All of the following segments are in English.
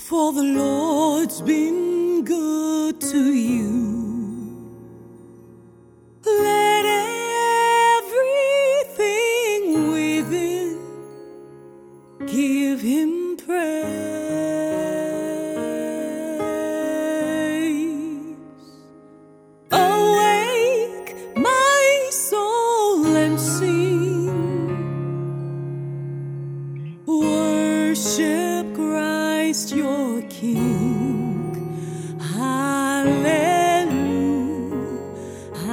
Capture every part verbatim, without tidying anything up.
For the Lord's been good to you. Let everything within give Him praise. Awake, my soul, and sing. Worship Christ your King. Hallelujah,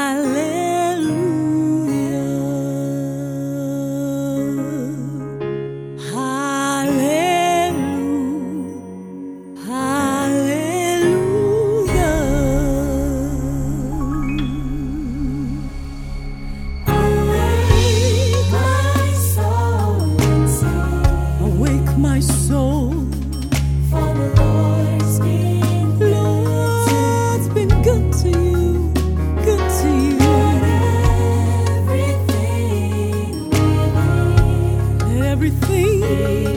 hallelujah, hallelujah, hallelujah. Awake my soul and sing. Awake my soul. Good to you, good to you. Let everything, let everything.